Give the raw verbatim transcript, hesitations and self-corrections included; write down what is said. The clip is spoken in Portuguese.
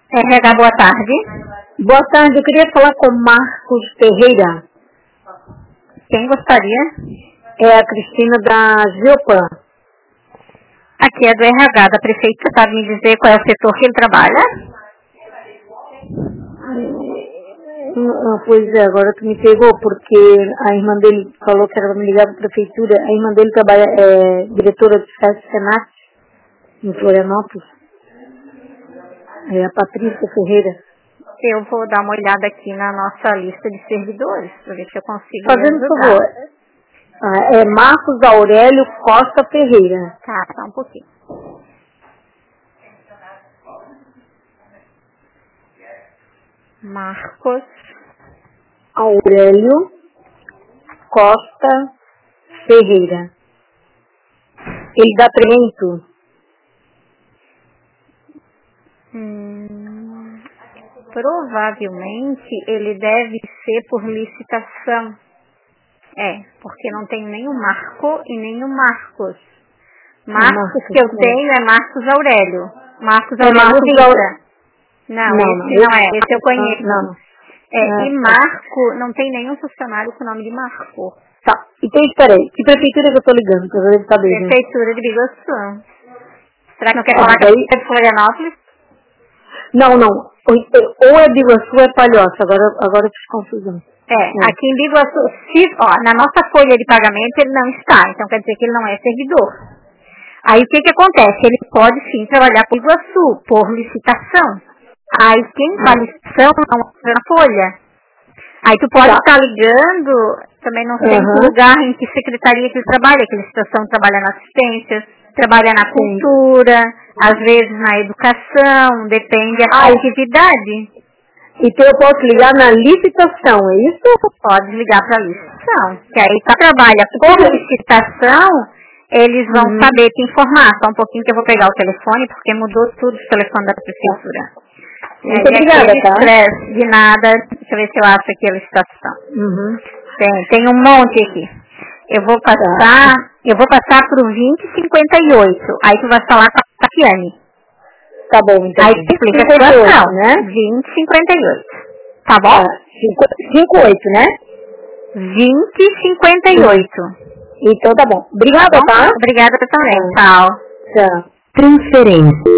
R H, boa tarde. Boa tarde, eu queria falar com Marcos Ferreira. Quem gostaria? É a Cristina da Geopan. Aqui é do R H da prefeitura, sabe me dizer qual é o setor que ele trabalha? Ah, pois é, agora tu me pegou, porque a irmã dele falou que era para me ligar para a prefeitura. A irmã dele trabalha, é diretora de Festa Senat, em Florianópolis. É a Patrícia Ferreira. Eu vou dar uma olhada aqui na nossa lista de servidores, para ver se eu consigo Fazendo ajudar. favor, ah, é Marcos Aurélio Costa Ferreira. Tá, só um pouquinho. Marcos Aurélio Costa Ferreira. Ele dá treinamento? Hum, provavelmente ele deve ser por licitação. É, porque não tem nem o Marco e nem o Marcos. Marcos, Marcos que eu é. tenho é Marcos Aurélio. Marcos Aurélio é Marcos Aurélio. Não, não, esse não, não é, esse eu conheço. Não, não. É, ah, e Marco, não tem nenhum funcionário com o nome de Marco. Tá, então espera aí, que prefeitura que eu tô ligando? Que eu devo saber, né? Prefeitura de Biguaçu. Será que não quer ah, falar daí... que é de Florianópolis? Não, não, ou é Biguaçu ou é Palhoça, agora, agora eu fiz confusão. É, é, aqui em Biguaçu, se, ó, na nossa folha de pagamento ele não está, então quer dizer que ele não é servidor. Aí o que que acontece? Ele pode sim trabalhar por Biguaçu, por licitação. Aí quem faz licitação não entra na folha. Aí tu pode estar tá ligando, também não sei uhum. em que lugar, em que secretaria que ele trabalha, que licitação trabalha na assistência, trabalha na cultura, sim. Às vezes na educação, depende da ah, atividade. Então eu posso ligar na licitação, é isso? Pode ligar para a licitação, que aí tu trabalha por licitação, eles vão uhum. saber te informar. Só um pouquinho que eu vou pegar o telefone, porque mudou tudo o telefone da prefeitura. Muito obrigada, tá? Estresse, de nada. Deixa eu ver se eu acho aqui a licitação. Uhum. Tem, tem um monte aqui. Eu vou passar, tá. eu vou passar pro vinte e cinquenta e oito. Aí tu vai falar com a Tatiane. Tá bom, então. Aí tu explica a situação, né? vinte e cinquenta e oito. Tá bom? Tá. cinquenta e oito, né? vinte e cinquenta e oito. Então tá bom. Obrigada, tá? Obrigada também. Tchau. Tchau. Transferência.